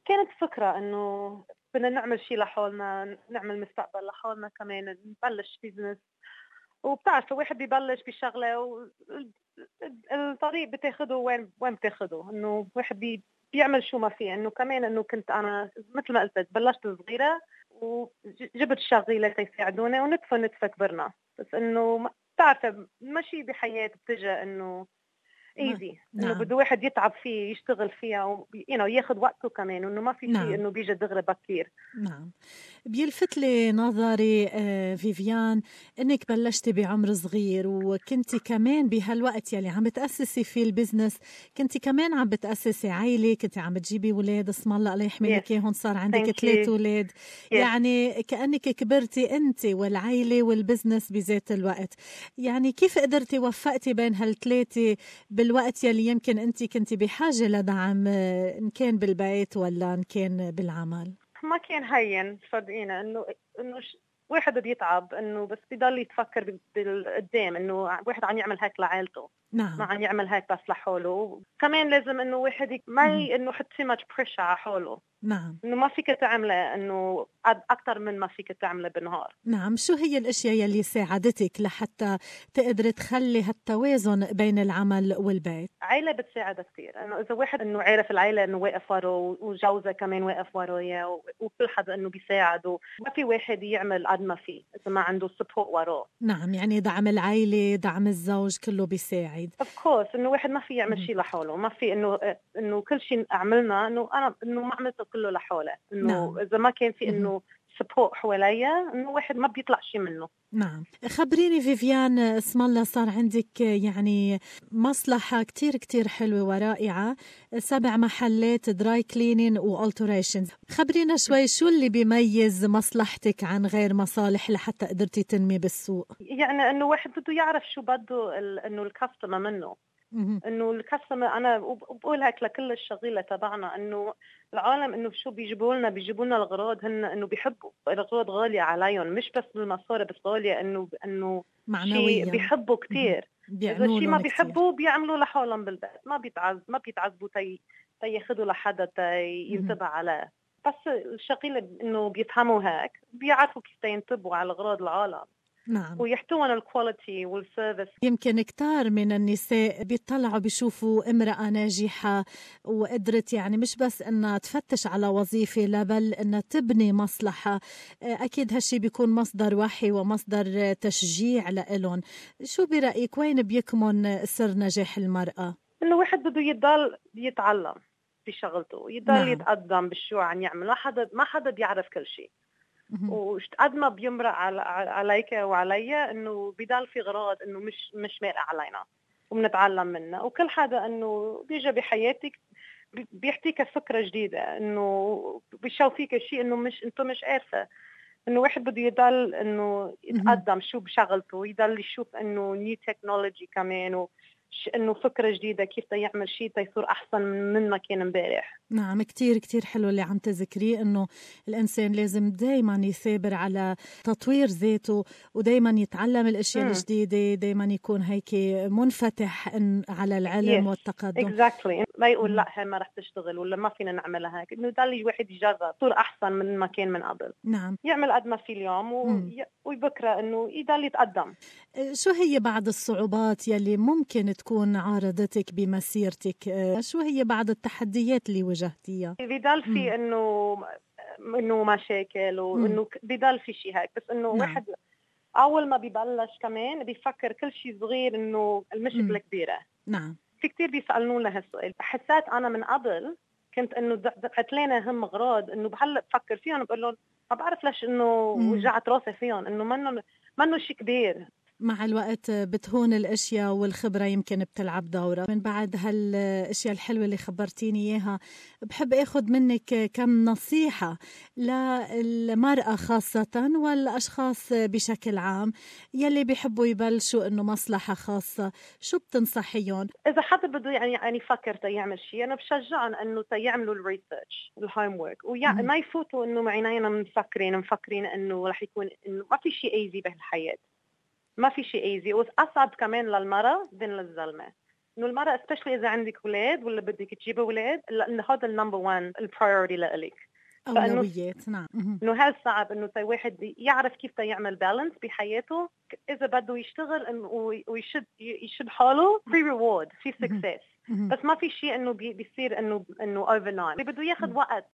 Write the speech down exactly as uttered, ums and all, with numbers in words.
كانت فكرة إنه بدنا نعمل شي لحالنا، نعمل مستقبل لحالنا كمان، نبلّش business. وبتعرف الواحد بيبلّش بشغلة وال ال الطريق بتاخده وين وين بتاخده، إنه الواحد بي بيعمل شو ما فيه. إنه كمان إنه كنت أنا متل ما قُلت بلّشت صغيرة وج جِبت شغّي لتيساعدوني وندفى ندفى كبرنا. بس إنه م بتعرفي ماشي بحياة بتيجي إنه ما easy، إنه نعم، بده واحد يتعب فيه يشتغل فيها و you know ياخد وقته كمان، وإنه ما في شي نعم، إنه بييجي دغري بكير. نعم. بيلفت لي نظري آآ فيفيان إنِّك بلّشتِ بعمر صغير، وكنتِ كمان بهالوقت يلي عم بتأسسي فيه الbusiness كنتِ كمان عم بتأسسي عيلة، كنتِ عم بتجيبي ولاد اسم الله الله يحمي Yes. لِك إياهم، صار عندِك Thank ثلاثة you. ولاد، Yes. يعني كأنِّك كبرتِ أنتِ والعيلة والbusiness بذات الوقت. يعني كيف قدرتِ وفّقتِ بين هالثلاثة بالوقت يلي يمكن أنتِ كنتِ بحاجة لدعم آه، إن كان بالبيت والّا إن كان بالعمل؟ ما كان هين صدقيني إنه إنه ش واحد بيتعب إنه بس بيضل يتفكر ب بالقدام، إنه ع واحد عم يعمل هيك لعيلته، ما نعم. عم يعمل هيك بس لحاله. كمان لازم إنه واحد ي ما اهم. ي إنه يحط too much pressure على حاله، نعم. إنه ما فيك تعملي إنه أد أكتر من ما فيك تعملي بالنهار. نعم، شو هي الأشياء يلي ساعدتِك لحتى تقدري تخلّي هالتوازن بين العمل والبيت؟ عيلة بتساعد كتير، إنه إذا واحد إنه عارف العيلة إنه واقف وراه وجوزه كمان واقف وراه و وكل حدا إنه بيساعده، ما في واحد يعمل قد ما فيه إذا ما عنده support وراه. نعم، يعني دعم العيلة، دعم الزوج، كلّه بيساعد. of course إنه واحد ما في يعمل اهم. شيء لحاله، ما في إنه آآ إنه كل شيء عملنا إنه أنا إنه ما عملته كله لحالي، إنه نعم. إذا ما كان في اهم. إنه support حواليّا إنه واحد ما بيطلع شيء منه. نعم. خبريني فيفيان اسم الله صار عندِك يعني مصلحة كتير، كتير حلوة ورائعة، سبع محلات dry cleaning وalterations. خبرينا شوي شو اللي بيميز مصلحتِك عن غير مصالح لحتى قدرتِ تنمي بالسوق؟ يعني إنه واحد بده يعرف شو بده ال إنه الcustomer منه. اهم. إنه الcustomer أنا وب وباقول هيك لكل الشغيلة تبعنا إنه العالم إنه شو بيجيبوا لنا، بيجيبوا لنا الأغراض هن إنه بيحبوا الأغراض غالية عليهم، مش بس بالمصاري بس غالية إنه إنه شيء معنويًا. بيحبوا اهم. كتير. إذا بيعنوا شيء ما لهم كتير. بيحبوه بيعملوا لحالهم بالبيت، ما بيتعذ ما بيتعذبوا تي تياخدوا لحدا تي اهم. ينتبه عليه. بس الشغيلة إنه بيفهموا هيك بيعرفوا كيف ينتبهوا على أغراض العالم نعم. ويحتوون الكواليتي والسيرفيس. يمكن كتار من النساء بيطلعوا بيشوفوا امرأة ناجحة وقدرت يعني مش بس انها تفتش على وظيفة لا بل انها تبني مصلحة. اكيد هالشي بيكون مصدر وحي ومصدر تشجيع لإلهم. شو برأيك وين بيكمن سر نجاح المرأة؟ إنه واحد بده يضل يتعلم في شغلته، يضل نعم. يتقدم بالشو عم يعمل، ما حدا ما حدا بيعرف كل شيء. مهم. وش قد ما بيمرق على على- عليك وعلي إنه بضل في غراض إنه مش مش مالقة علينا وبنتعلم منها، وكل حدا إنه بيجي بحياتك بي- بيعطيك فكرة جديدة، إنه بيشوفيك شيء إنه مش أنت مش عارفة. إنه واحد بده يضل إنه مهم. يتقدم شو بشغلته، يضل يشوف إنه نيو تكنولوجي كمان وش إنه فكرة جديدة كيف تا يعمل شيء تا يصير أحسن من ما كان امبارح. نعم، كتير كتير حلو اللي عم تذكريه إنه الإنسان لازم دايما يثابر على تطوير ذاته ودايما يتعلم الأشياء امم الجديدة، دايما يكون هيك منفتح إن على العلم يس والتقدم. اكزاكتلي، ما يقول مم. لا هي ما رح تشتغل ولا ما فينا نعملها هيك، إنه يضل الواحد يجرب يصير أحسن من ما كان من قبل، نعم. يعمل قد ما في اليوم مم. وي- وبكرة إنه يضل يتقدم. أه، شو هي بعض الصعوبات يلي ممكن تكون عارضتك بمسيرتك؟ أه، شو هي بعض التحديات اللي واجهتيها؟ بيضل مم. في إنه إنه مشاكل مم. وإنه ك- بيضل في شيء هيك، بس إنه نعم. واحد أول ما بيبلش كمان بيفكر كل شيء صغير إنه المشكلة مم. كبيرة. نعم. في كتير بيسألوني هالسؤال، حسيت أنا من قبل كنت إنه د- دقت لنا هم أغراض إنه بهلا بفكر فيهم بقول لهم ما بعرف ليش إنه مم. وجعت راسي فيهم، إنه منه منه شيء كبير. مع الوقت بتهون الأشياء والخبرة يمكن بتلعب دورة. من بعد هالأشياء الحلوة اللي خبرتيني إياها بحب أخذ منك كم نصيحة للمرأة خاصة والأشخاص بشكل عام يلي بيحبوا يبلشوا إنه مصلحة خاصة. شو بتنصحيهم؟ إذا حدا بده يعني يعني يفكر تا يعمل شيء أنا بشجعهم إنه تا يعملوا الريسيرش الهوم ورك مهم. وما يفوتوا إنه معينينا مفكرين مفكرين إنه رح يكون إنه ما في شيء ايزي بهالحياة، ما في شيء ايزي، وأصعب كمان للمرأة من للزلمة. إنه المرأة especially إذا عندك أولاد ولا بدك تجيبي أولاد، إنه هذا النمبر one البرايورتي لإلك. أولويات. نعم. إنه هذا صعب إنه زي واحد يعرف كيف يعمل بالانس بحياته. إذا بده يشتغل إنه ويشد يشد حاله في reward في success. بس ما في شيء إنه بيصير إنه إنه overnight. بده ياخد وقت